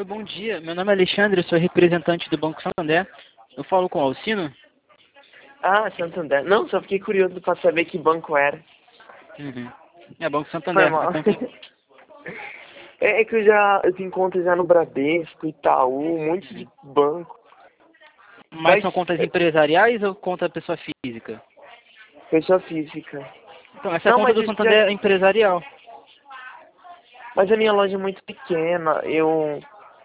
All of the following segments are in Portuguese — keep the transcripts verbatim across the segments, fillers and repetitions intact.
Oi, bom dia. Meu nome é Alexandre, eu sou representante do Banco Santander. Eu falo com o Alcino? Ah, Santander. Não, só fiquei curioso para saber que banco era. Uhum. É Banco Foi Santander. A mal. conta... É, é que eu já eu tenho conta já no Bradesco, Itaú, um monte de banco. Mas Mas, são contas é, empresariais ou conta pessoa física? pessoa física. Então, essa Não, conta mas do isso já, Santander é empresarial. mas a minha loja é muito pequena. Eu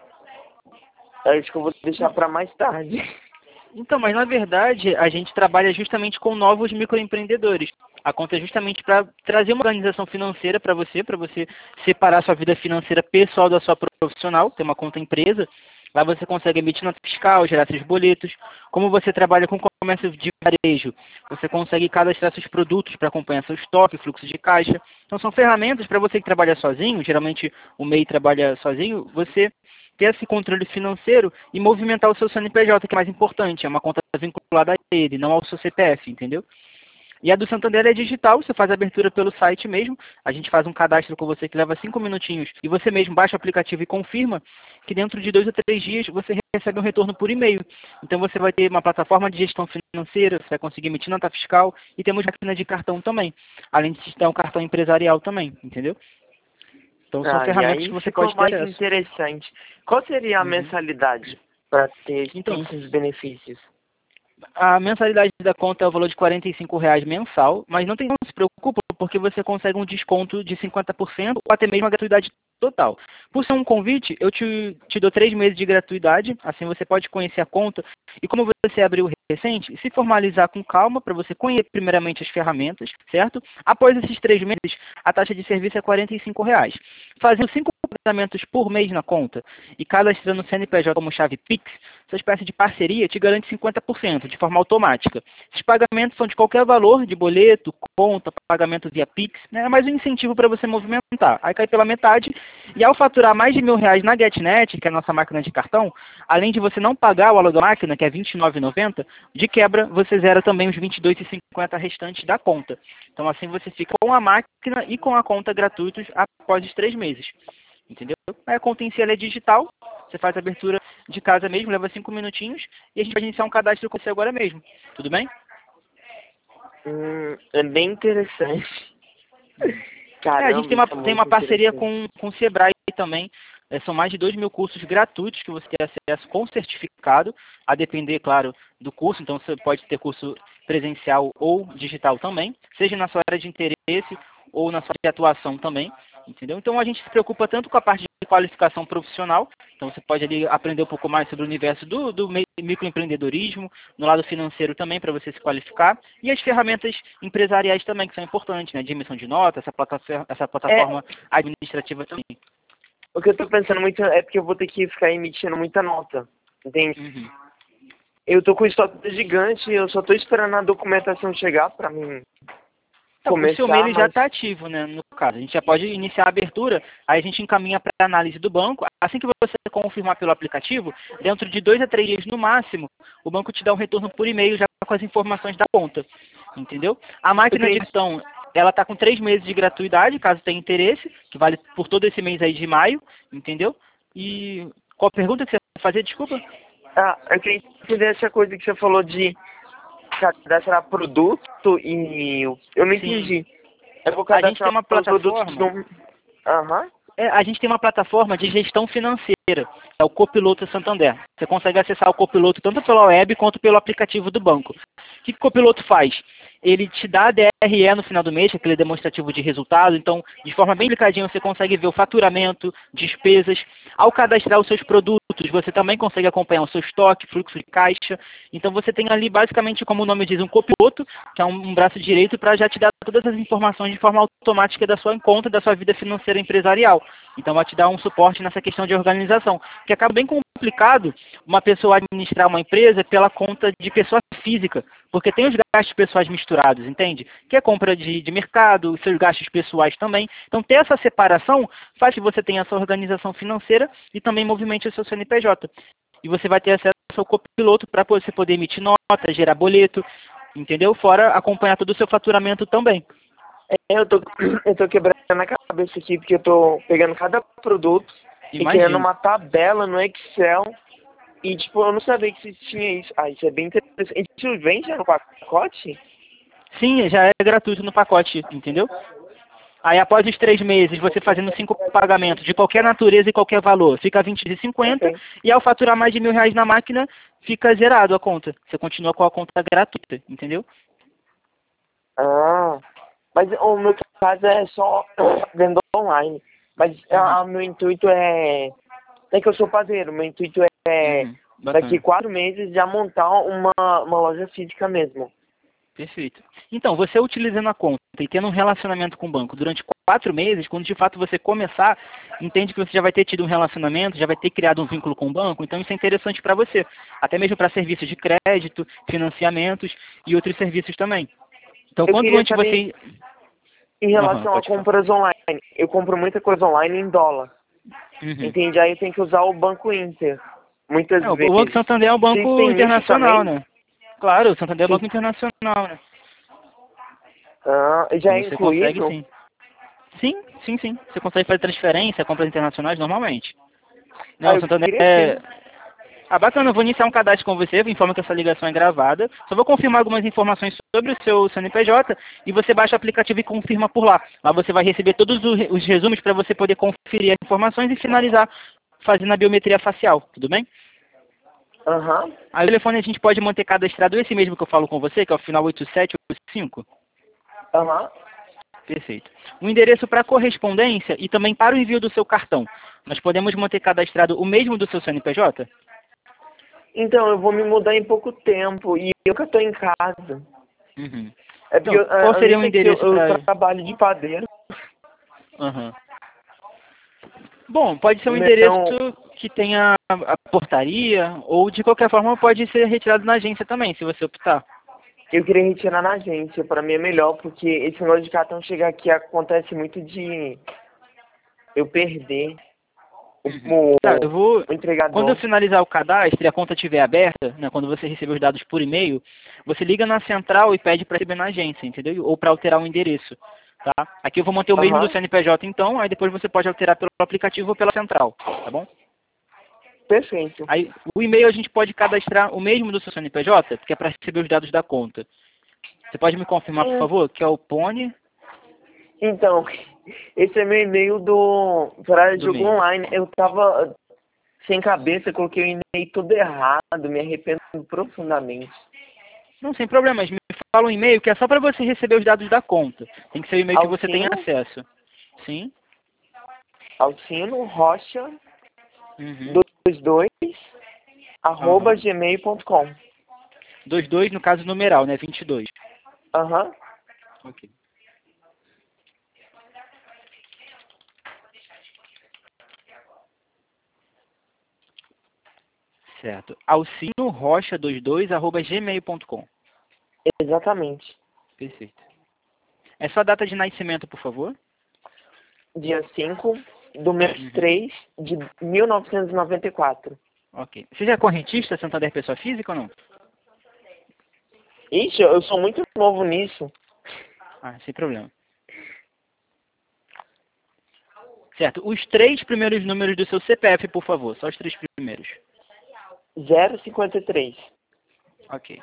acho que eu vou deixar Não. para mais tarde. Então, mas na verdade, a gente trabalha justamente com novos microempreendedores. A conta é justamente para trazer uma organização financeira para você, para você separar sua vida financeira pessoal da sua profissional, ter uma conta empresa. Lá você consegue emitir nota fiscal, gerar seus boletos. Como você trabalha com comércio de varejo, você consegue cadastrar seus produtos para acompanhar seu estoque, fluxo de caixa. Então são ferramentas para você que trabalha sozinho, geralmente o M E I trabalha sozinho, você ter esse controle financeiro e movimentar o seu C N P J, que é mais importante, é uma conta vinculada a ele, não ao seu C P F, entendeu? E a do Santander é digital, você faz a abertura pelo site mesmo, a gente faz um cadastro com você que leva cinco minutinhos e você mesmo baixa o aplicativo e confirma que dentro de dois ou três dias você recebe um retorno por e-mail. Então você vai ter uma plataforma de gestão financeira, você vai conseguir emitir nota fiscal e temos máquina de cartão também, além de ter um cartão empresarial também, entendeu? Então são Ah, e ferramentas aí que você ficou pode ter mais acesso. interessante. Qual seria a Uhum. mensalidade para ter Então, todos esses benefícios? a mensalidade da conta é o valor de quarenta e cinco reais mensal, mas não, tem, não se preocupa porque você consegue um desconto de cinquenta por cento ou até mesmo a gratuidade total. Por ser um convite, eu te, te dou três meses de gratuidade, assim você pode conhecer a conta e como você abriu recente, se formalizar com calma para você conhecer primeiramente as ferramentas, certo? Após esses três meses, a taxa de serviço é quarenta e cinco reais. Fazendo cinco pagamentos por mês na conta e cadastrando o C N P J como chave Pix, essa espécie de parceria te garante cinquenta por cento de forma automática. Esses pagamentos são de qualquer valor, de boleto, conta, pagamento via Pix, né? É mais um incentivo para você movimentar. Aí cai pela metade e ao faturar mais de mil reais na GetNet, que é a nossa máquina de cartão, além de você não pagar o aluguel da máquina, que é vinte e nove reais e noventa centavos, de quebra você zera também os vinte e dois reais e cinquenta centavos restantes da conta. Então assim você fica com a máquina e com a conta gratuitos após os três meses. Entendeu? Aí a conta em si ela é digital, você faz a abertura de casa mesmo, leva cinco minutinhos e a gente vai iniciar um cadastro com você agora mesmo. Tudo bem? Hum, é bem interessante. É, a gente Caramba, tem uma, isso é tem uma muito parceria interessante. com, com o Sebrae também. É, são mais de dois mil cursos gratuitos que você tem acesso com certificado, a depender, claro, do curso. Então, você pode ter curso presencial ou digital também, seja na sua área de interesse ou na sua área de atuação também, entendeu? Então, a gente se preocupa tanto com a parte de qualificação profissional. Então, você pode ali aprender um pouco mais sobre o universo do, do microempreendedorismo, no lado financeiro também, para você se qualificar, e as ferramentas empresariais também, que são importantes, né? De emissão de nota, essa plataforma, essa É, plataforma administrativa também. o que eu tô pensando muito é porque eu vou ter que ficar emitindo muita nota, entende? Uhum. Eu tô com o estoque gigante, eu só tô esperando a documentação chegar pra mim Então, o seu M E I começar, ele já mas está ativo, né, no caso. A gente já pode iniciar a abertura, aí a gente encaminha para a análise do banco. Assim que você confirmar pelo aplicativo, dentro de dois a três dias no máximo, o banco te dá um retorno por e-mail já com as informações da conta. Entendeu? A eu máquina de tenho... cartão, ela está com três meses de gratuidade, caso tenha interesse, que vale por todo esse mês aí de maio, entendeu? E qual a pergunta que você vai fazer, desculpa? Ah, eu queria entender essa coisa que você falou de cadastrar produto e... Eu não Sim, entendi. Eu vou a gente tem cadastrar uma os produtos plataforma. no... Aham. É, a gente tem uma plataforma de gestão financeira, é o Copiloto Santander. Você consegue acessar o Copiloto tanto pela web quanto pelo aplicativo do banco. O que, que o Copiloto faz? Ele te dá a D R E no final do mês, aquele demonstrativo de resultado. Então, de forma bem explicadinha, você consegue ver o faturamento, despesas. Ao cadastrar os seus produtos, você também consegue acompanhar o seu estoque, fluxo de caixa. Então, você tem ali, basicamente, como o nome diz, um copiloto, que é um, um braço direito, para já te dar todas as informações de forma automática da sua conta, da sua vida financeira empresarial. Então, vai te dar um suporte nessa questão de organização, que acaba bem complicado uma pessoa administrar uma empresa pela conta de pessoa física, porque tem os gastos pessoais misturados, entende? Que é compra de, de mercado, os seus gastos pessoais também. Então, ter essa separação faz que você tenha essa organização financeira e também movimente o seu C N P J. E você vai ter acesso ao copiloto para você poder emitir nota, gerar boleto, entendeu? Fora acompanhar todo o seu faturamento também. É, eu tô, eu tô quebrando a cabeça aqui, porque eu tô pegando cada produto. E criando Imagino. uma tabela no Excel. E, tipo, eu não sabia que tinha isso. Ah, isso é bem interessante. Isso vem já no pacote? Sim, já é gratuito no pacote, entendeu? Aí após os três meses, você fazendo cinco pagamentos de qualquer natureza e qualquer valor, fica vinte e cinquenta, Perfeito. e ao faturar mais de mil reais na máquina, fica zerado a conta. Você continua com a conta gratuita, entendeu? Ah, mas o meu caso é só venda online. Mas Uhum, o meu intuito é... É que eu sou padeiro. Meu intuito é, uhum, daqui bacana. quatro meses, já montar uma, uma loja física mesmo. Perfeito. Então, você utilizando a conta e tendo um relacionamento com o banco durante quatro meses, quando de fato você começar, entende que você já vai ter tido um relacionamento, já vai ter criado um vínculo com o banco, então isso é interessante para você. Até mesmo para serviços de crédito, financiamentos e outros serviços também. Então, Eu quanto queria antes saber, você... em Aham, relação a pode falar. compras online. Eu compro muita coisa online em dólar. Uhum. Entende? Aí eu tenho que usar o Banco Inter. Muitas É, o Banco vezes. Santander é um Vocês banco têm nicho internacional, também? né? Claro, o Santander é um Vocês... banco internacional, né? Ah, já Então é você consegue incluído? sim. Sim, sim, sim. Você consegue fazer transferência, compras internacionais normalmente. Ah, Não, o eu Santander queria sim. é... Ah, bacana, eu vou iniciar um cadastro com você, informa que essa ligação é gravada. Só vou confirmar algumas informações sobre o seu C N P J e você baixa o aplicativo e confirma por lá. Lá você vai receber todos os os resumos para você poder conferir as informações e finalizar fazendo a biometria facial, tudo bem? Aham. Aí o telefone a gente pode manter cadastrado esse mesmo que eu falo com você, que é o final oito sete oito cinco. Aham. Perfeito. O endereço para correspondência e também para o envio do seu cartão. Nós podemos manter cadastrado o mesmo do seu C N P J? Então, eu vou me mudar em pouco tempo. E eu que estou em casa. Uhum. É porque Então, eu, qual a- seria além o daqui eu, endereço eu para... trabalho de padeiro. Aham. Bom, pode ser um endereço Não, que tenha a portaria, ou de qualquer forma pode ser retirado na agência também, se você optar. eu queria retirar na agência. Para mim é melhor, porque esse negócio de cartão chegar aqui acontece muito de eu perder o, Uhum. Tá, eu o, vou. o Quando eu entregador. finalizar o cadastro e a conta estiver aberta, né, quando você receber os dados por e-mail, você liga na central e pede para receber na agência, entendeu? Ou para alterar o endereço. Tá? Aqui eu vou manter o mesmo do Aham. C N P J então, aí depois você pode alterar pelo aplicativo ou pela central, tá bom? Perfeito. Aí o e-mail a gente pode cadastrar o mesmo do seu C N P J, que é para receber os dados da conta. Você pode me confirmar, por Hum, favor, que é o Pone Então, esse é meu e-mail do para do jogo meio. online. Eu tava sem cabeça, coloquei o e-mail tudo errado, me arrependo profundamente. Não, sem problemas. Me fala um e-mail que é só para você receber os dados da conta. Tem que ser o e-mail que você tenha Alcino, acesso. Sim? Alcino Rocha Uhum. vinte e dois arroba Aham. gmail ponto com. vinte e dois no caso numeral, né? vinte e dois. Aham. Ok. Certo. Alcino Rocha vinte e dois arroba gmail ponto com. Exatamente. Perfeito. É só a data de nascimento, por favor? Dia cinco do mês Uhum. três de mil novecentos e noventa e quatro. Ok. Você já é correntista, Santander Pessoa Física ou não? Ixi, eu sou muito novo nisso. Ah, sem problema. Certo. Os três primeiros números do seu C P F, por favor. Só os três primeiros. zero cinquenta e três. Ok.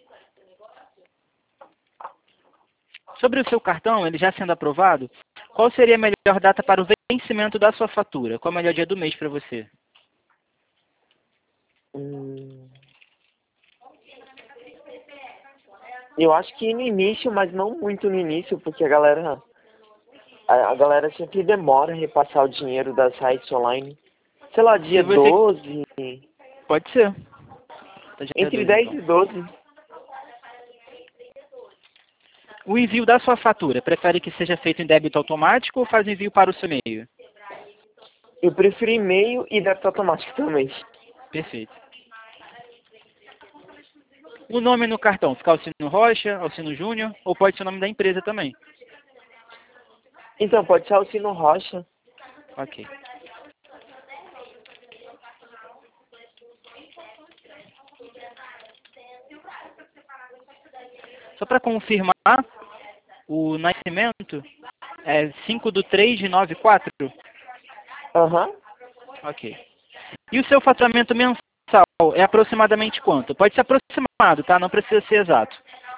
Sobre o seu cartão, ele já sendo aprovado, qual seria a melhor data para o vencimento da sua fatura? Qual é o melhor dia do mês para você? Hum, eu acho que no início, mas não muito no início, porque a galera a, a galera sempre demora a repassar o dinheiro das sites online. Sei lá, Se dia você... doze, Pode ser. Tá dia entre dois, dez então. e doze. O envio da sua fatura, prefere que seja feito em débito automático ou faz o envio para o seu e-mail? Eu prefiro e-mail e débito automático também. Perfeito. O nome no cartão, fica Alcino Rocha, Alcino Júnior, ou pode ser o nome da empresa também? Então, pode ser Alcino Rocha. Ok. Só para confirmar, o nascimento é cinco de três de noventa e quatro? Aham. Ok. E o seu faturamento mensal é aproximadamente quanto? Pode ser aproximado, tá? Não precisa ser exato.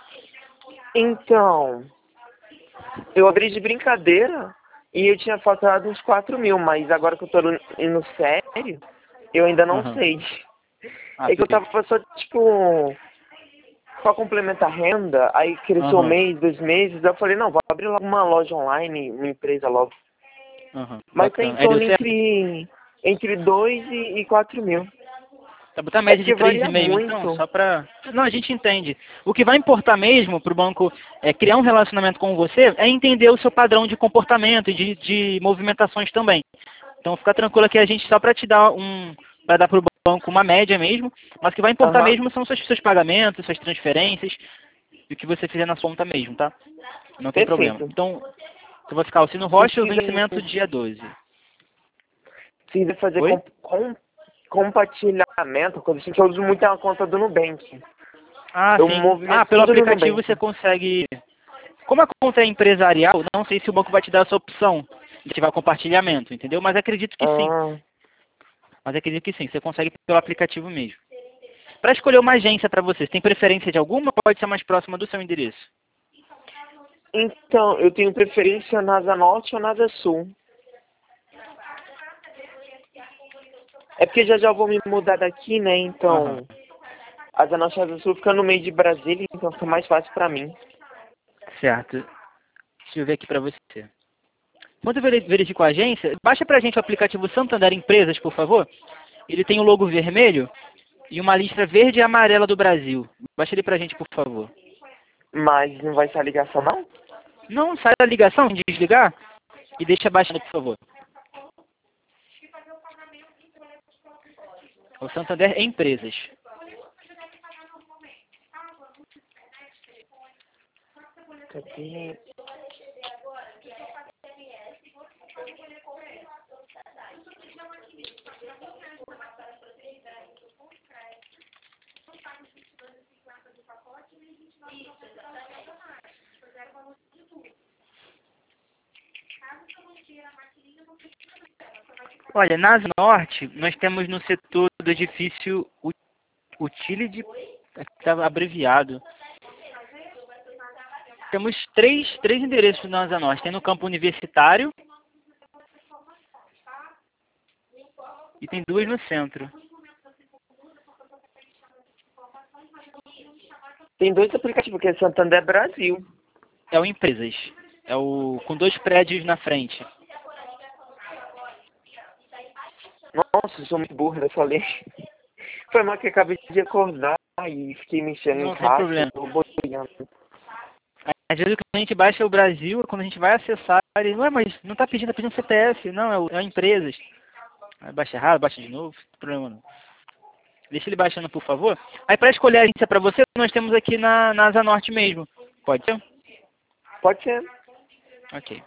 Então, eu abri de brincadeira e eu tinha faturado uns quatro mil, mas agora que eu tô indo sério, eu ainda não Aham. sei. Ah, É que eu perfeito. tava só, tipo, pra complementar a renda, aí cresceu um Aham. mês, dois meses, aí eu falei, não, vou abrir logo uma loja online, uma empresa logo. Aham. Mas tá em Bacana. Aí deu torno certo? entre, entre dois e, e quatro mil. Tá botar a É média de porque três varia vírgula cinco então, muito. só pra... Não, a gente entende. O que vai importar mesmo para o banco é criar um relacionamento com você é entender o seu padrão de comportamento e de, de movimentações também. Então fica tranquilo que a gente só para te dar um... para dar para o banco uma média mesmo, mas o que vai importar Aham, mesmo são seus, seus pagamentos, suas transferências e o que você fizer na sua conta mesmo, tá? Não tem problema. perfeito. Então, você vai ficar o Sino Se Rocha e o quiser, vencimento dia doze. se quiser fazer Oi? com, com, compartilhamento, coisa assim, que eu uso muito a conta do Nubank. Ah, Eu sim. Ah, movimento pelo tudo no aplicativo você Nubank. consegue. Como a conta é empresarial, não sei se o banco vai te dar essa opção de ativar compartilhamento, entendeu? Mas acredito que sim. Ah, Mas acredito que sim, você consegue pelo aplicativo mesmo. Para escolher uma agência para você, você tem preferência de alguma ou pode ser mais próxima do seu endereço? então, eu tenho preferência na Asa Norte ou na Asa Sul. É porque já já vou me mudar daqui, né? Aham, Então, a Asa Norte e a Asa Sul fica no meio de Brasília, então fica mais fácil pra mim. certo. Deixa eu ver aqui para você. Quando eu veri- verifico a agência, baixa para a gente o aplicativo Santander Empresas, por favor. Ele tem o logo vermelho e uma listra verde e amarela do Brasil. Baixa ele para a gente, por favor. Mas não vai ser a ligação, não? Não sai da ligação, desligar e deixa baixando, por favor. O Santander Empresas. Cadê? Olha, na Asa Norte, nós temos no setor do edifício ut- Utility, estava abreviado. Temos três, três endereços na Asa Norte. Tem no campo universitário e tem duas no centro. Tem dois aplicativos, que é Santander Brasil. É o Empresas. É o com dois prédios na frente. Nossa, eu sou muito burro, eu falei. Foi mal que eu acabei de acordar e fiquei mexendo em Não tem caixa, problema. tô boiando. Às vezes o cliente baixa o Brasil, quando a gente vai acessar, ele, ué, mas não está pedindo, está pedindo C P F. Não, é, o, é o Empresas. Aí baixa errado, baixa de novo, não tem problema não. Deixa ele baixando, por favor. Aí para escolher a agência para você, nós temos aqui na, na Asa Norte mesmo. Pode ser? Pode ser. Ok.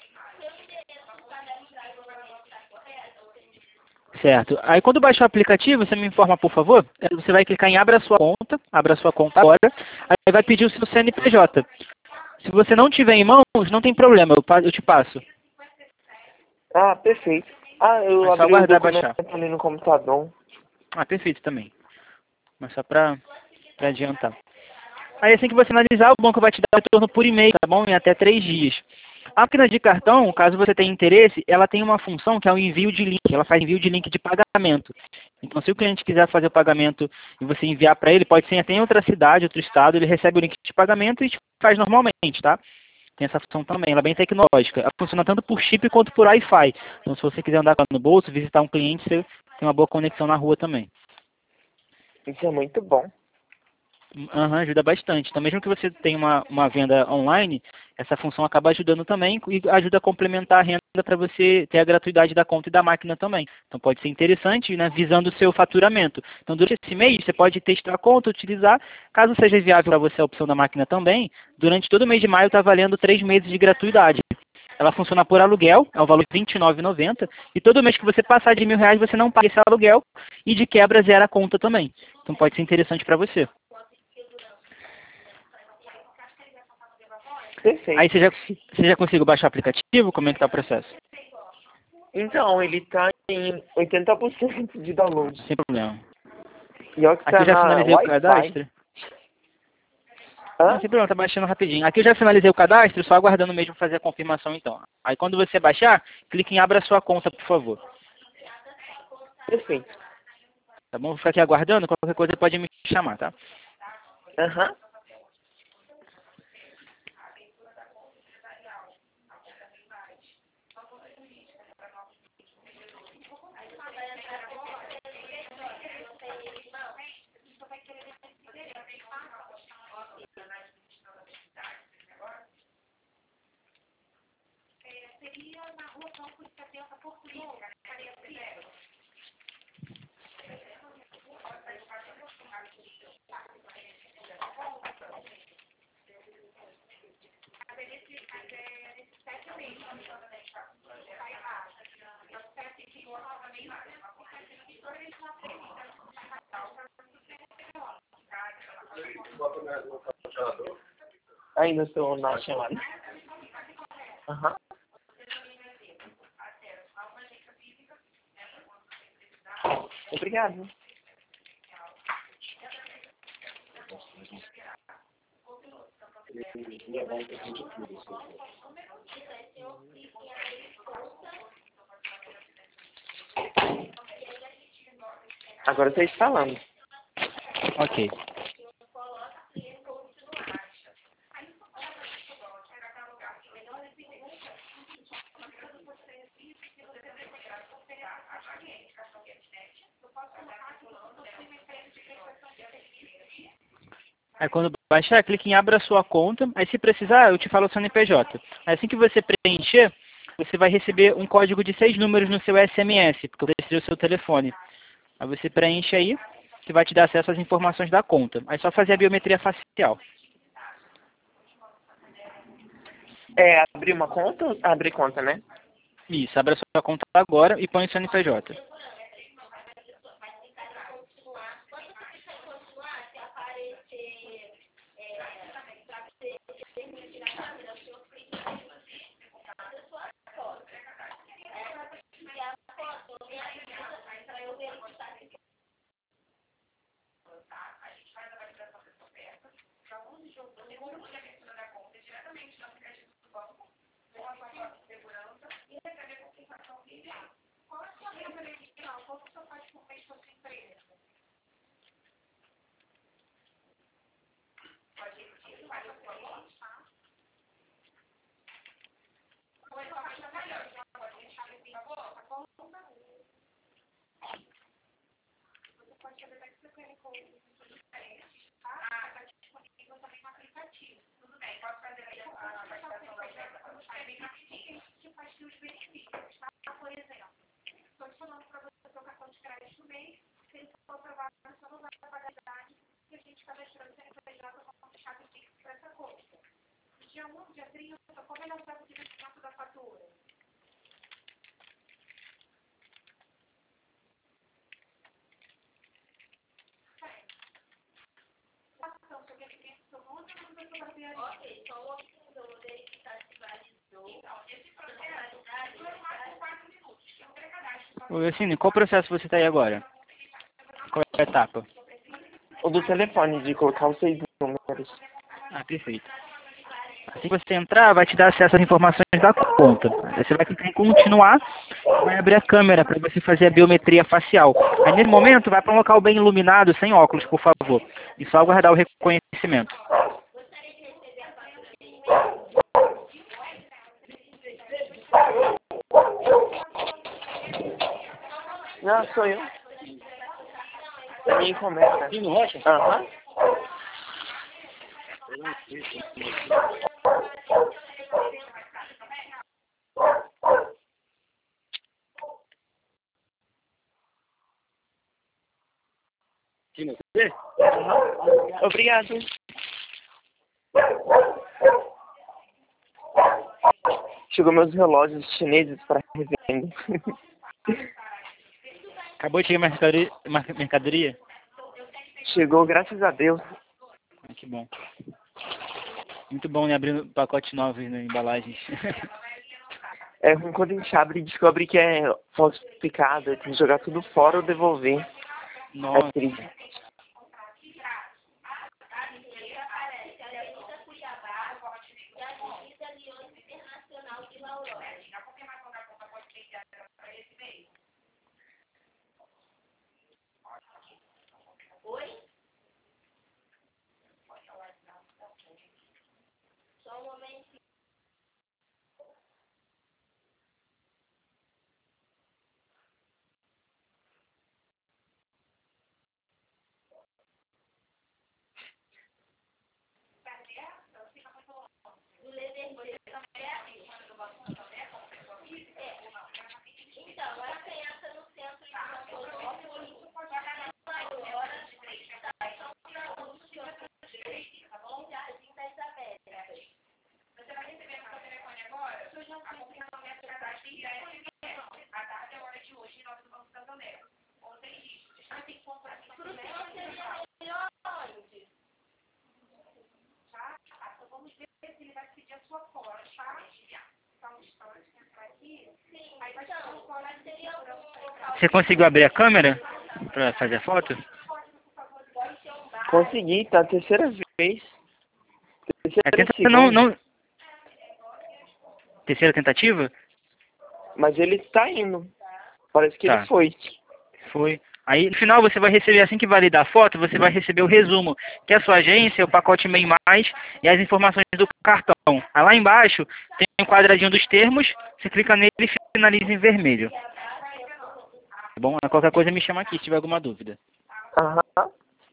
Certo. Aí quando baixar o aplicativo, você me informa, por favor. Eh, Você vai clicar em abra sua conta, abra sua conta agora. Aí vai pedir o seu C N P J. Se você não tiver em mãos, não tem problema, eu, pa- eu te passo. Ah, perfeito. Ah, eu É só abri o aguardar documento baixar. ali no computador. Ah, perfeito também. Mas só para adiantar. Aí assim que você analisar, o banco vai te dar o retorno por e-mail, tá bom? Em até três dias. A máquina de cartão, caso você tenha interesse, ela tem uma função que é o envio de link. Ela faz envio de link de pagamento. Então, se o cliente quiser fazer o pagamento e você enviar para ele, pode ser até em outra cidade, outro estado, ele recebe o link de pagamento e te faz normalmente, tá? Tem essa função também, ela é bem tecnológica. Ela funciona tanto por chip quanto por Wi-Fi. Então, se você quiser andar com ela no bolso, visitar um cliente, você tem uma boa conexão na rua também. Isso é muito bom. Aham, ajuda bastante. Então, mesmo que você tenha uma, uma venda online, essa função acaba ajudando também e ajuda a complementar a renda para você ter a gratuidade da conta e da máquina também. Então, pode ser interessante, né, visando o seu faturamento. Então, durante esse mês, você pode testar a conta, utilizar. Caso seja viável para você a opção da máquina também, durante todo o mês de maio está valendo três meses de gratuidade. Ela funciona por aluguel, é o valor de vinte e nove reais e noventa centavos, e todo mês que você passar de mil reais, você não paga esse aluguel e de quebra zera a conta também. Então, pode ser interessante para você. Aí Perfeito. você já, você já conseguiu baixar o aplicativo? Como é que tá o processo? Então, ele tá em oitenta por cento de download. Sem problema. E olha que Aqui tá eu já na finalizei o Wi-Fi. cadastro. Não, Hã? sem problema, tá baixando rapidinho. Aqui eu já finalizei o cadastro, só aguardando mesmo fazer a confirmação então. Aí quando você baixar, clique em abra sua conta, por favor. Perfeito. Tá bom? Vou ficar aqui aguardando, qualquer coisa pode me chamar, tá? Aham. Ainda estou na chamada. Aham. Obrigado. Agora você está falando. Ok. Aí quando baixar, clique em abra sua conta. Aí se precisar, eu te falo o seu C N P J. Aí, assim que você preencher, você vai receber um código de seis números no seu S M S, porque vai ser o seu telefone. Aí você preenche aí, que vai te dar acesso às informações da conta. Aí é só fazer a biometria facial. É, abrir uma conta? Abrir conta, né? Isso, abra sua conta agora e põe o seu C N P J. Ô, Cine, qual processo você está aí agora? Qual é a etapa? O do telefone, de colocar os seis números. Ah, perfeito. Assim que você entrar, vai te dar acesso às informações da conta. Aí você vai clicar em continuar, vai abrir a câmera para você fazer a biometria facial. Aí nesse momento, vai para um local bem iluminado, sem óculos, por favor. E só aguardar o reconhecimento. Não, sou eu. É minha encomenda. Sim, no Rocha? Aham. Sim, no C? Aham. Obrigado. Chegou meus relógios chineses para revenda. Acabou de chegar mercadoria? mercadoria? Chegou, graças a Deus. Ah, que bom. Muito bom, né? Abrindo pacotes novos, né? Embalagens. É ruim quando a gente abre e descobre que é falsificado, tem que jogar tudo fora ou devolver. Nossa. É triste. Você conseguiu abrir a câmera para fazer a foto? Consegui, tá a terceira vez. É, Terceira tenta, segunda. não, não... Terceira tentativa? Mas ele tá indo. Parece que Tá. ele foi. Foi. Aí, no final, você vai receber, assim que validar a foto, você vai receber o resumo, que é a sua agência, o pacote MEI mais e as informações do cartão. Aí, lá embaixo, tem um quadradinho dos termos, você clica nele e finaliza em vermelho. Tá bom? Qualquer coisa me chama aqui, se tiver alguma dúvida. Aham.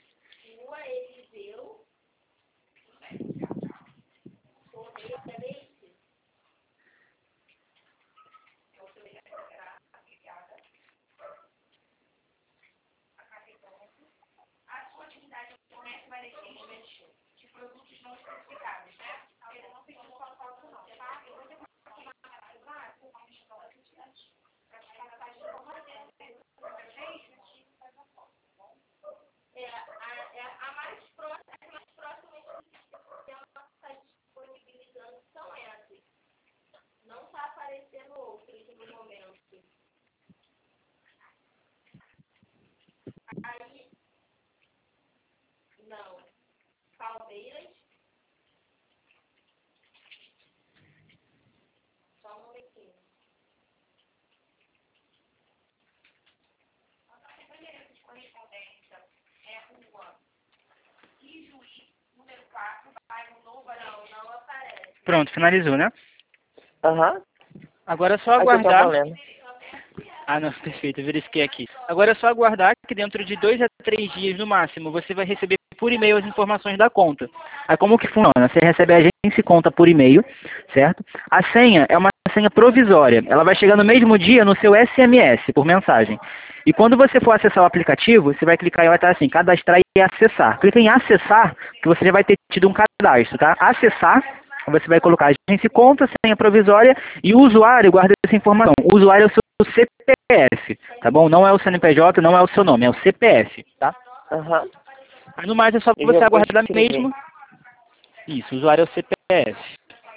Pronto, finalizou, né? Aham. Agora é só Aqui eu tava aguardar. lendo. Ah, não, perfeito, eu verifiquei aqui. Agora é só aguardar que dentro de dois a três dias no máximo você vai receber por e-mail as informações da conta. Aí como que funciona? Você recebe a agência e conta por e-mail, certo? A senha é uma senha provisória. Ela vai chegar no mesmo dia no seu S M S, por mensagem. E quando você for acessar o aplicativo, você vai clicar e vai estar assim, cadastrar e acessar. Clica em acessar, que você já vai ter tido um cadastro, tá? Acessar, você vai colocar agência e conta, senha provisória e o usuário guarda essa informação. O usuário é o seu C P F, tá bom? Não é o C N P J, não é o seu nome, é o C P F, tá? Aham. Aí no mais é só Eu você já vou aguardar escrever. mesmo. Isso, o usuário é o C P F.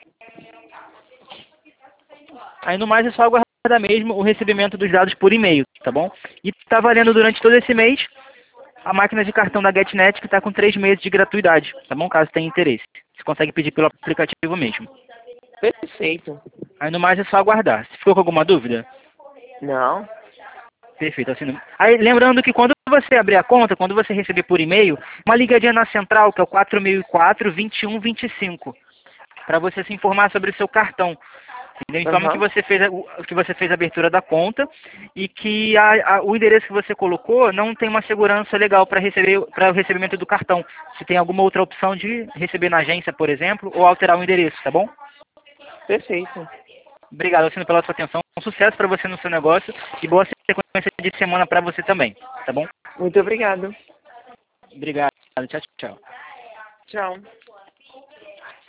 Aí no mais é só aguardar mesmo o recebimento dos dados por e-mail, tá bom? E tá valendo durante todo esse mês a máquina de cartão da GetNet, que está com três meses de gratuidade, tá bom? Caso tenha interesse. Você consegue pedir pelo aplicativo mesmo. Perfeito. Aí no mais é só aguardar. Se ficou com alguma dúvida? Não. Perfeito. Assim, aí lembrando que quando você abrir a conta, quando você receber por e-mail, uma ligadinha na central, que é o quatro mil e quatro, vinte e um vinte e cinco, para você se informar sobre o seu cartão. Entendeu? Informa que Aham. você fez a, o- que você fez a abertura da conta e que a, a, o endereço que você colocou não tem uma segurança legal para receber para o recebimento do cartão. Se tem alguma outra opção de receber na agência, por exemplo, ou alterar o endereço, tá bom? Perfeito. Obrigado, Alcino, pela sua atenção. Um sucesso para você no seu negócio e boa sequência de semana para você também, tá bom? Muito obrigado. Obrigado. Tchau, tchau. Tchau.